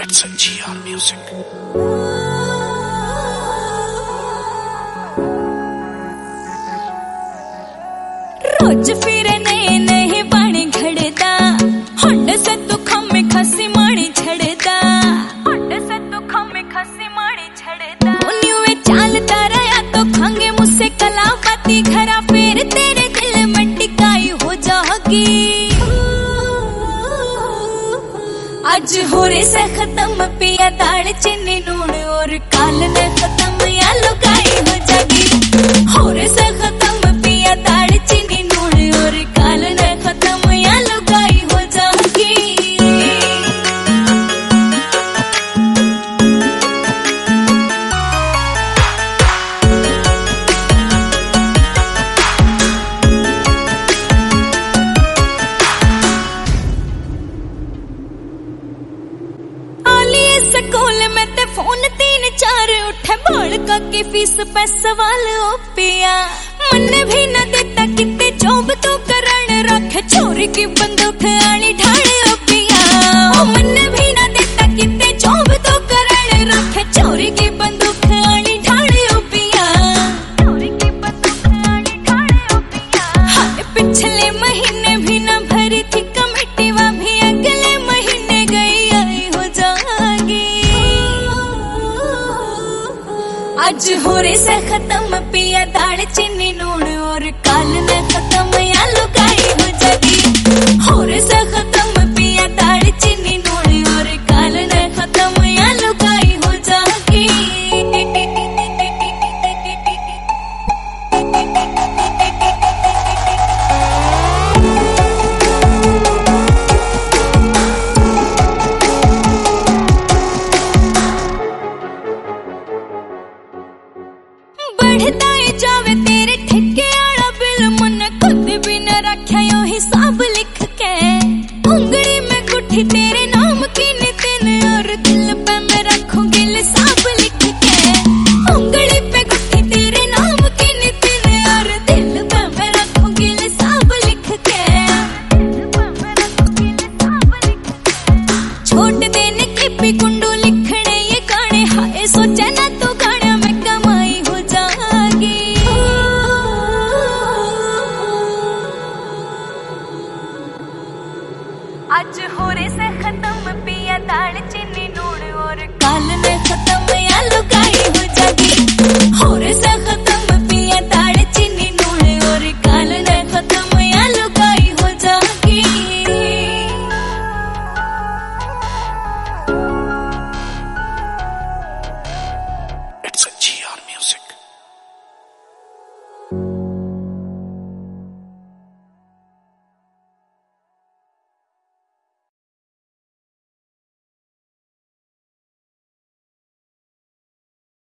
That's a GR Music. रोज फिरने नहीं पानी घड़ता, होंड से तू खम्मे खसी माणी छड़ता, होंड से तू खम्मे खसी माणी छड़ता। न्यूए चालता रहा तो खंगे मुझसे कलावती घरा, फिर तेरे दिल में टिकाई हो जागी। आज हो रे से खत्म पिया दाल चीनी नून, और काल ने खत्म या लुकाई हो जागी। हो रे से खत्म पिया दाल चीनी नून, और काल ने खत्म या लुकाई हो जागी। स्कूल में ते फोन 3-4 उठे, बोल का की फीस पे सवाल ओ पिया। मन भी न देता कितने जॉब तो करण, रखे छोरी की बंदूक आली ढाल ओ पिया। ओ मन भी न देता कितने जॉब तो करण, रखे छोरी की बंदूक आली ढाल ओ पिया। छोरी की बंदूक आली ढाल ओ पिया। हाय पिछले महीने भी न भरी थी कमेटी, वा भी अगले महीने गई आई हो जागी। आज हो रे से खत्म पिया दाल चीनी नून, और काल ने खत्म या लुकाई हो जागी। हो रे से खत्म पिया दाल चीनी नून, और काल ने खत्म या लुकाई हो जागी। बढ़ता ही जावे तेरे ठेके आला बिल, मन खुद भी न रखा यो हिसाब लिख के। उंगली में गुठी तेरे नाम की नितिन, और दिल पे मैं रखूंगी हिसाब लिख के। उंगली पे गुठी तेरे नाम की नितिन, और दिल पे मैं रखूंगी हिसाब लिख के। छोड़ देने की भी कुंडू लिखने ये गाने, हाय सोचे ना तो गाने में कमाई हो जागी। आज हो रे से खत्म पिया दाल चीनी नून, और काल ने खत्म या लुकाई हो जागी। हो रे से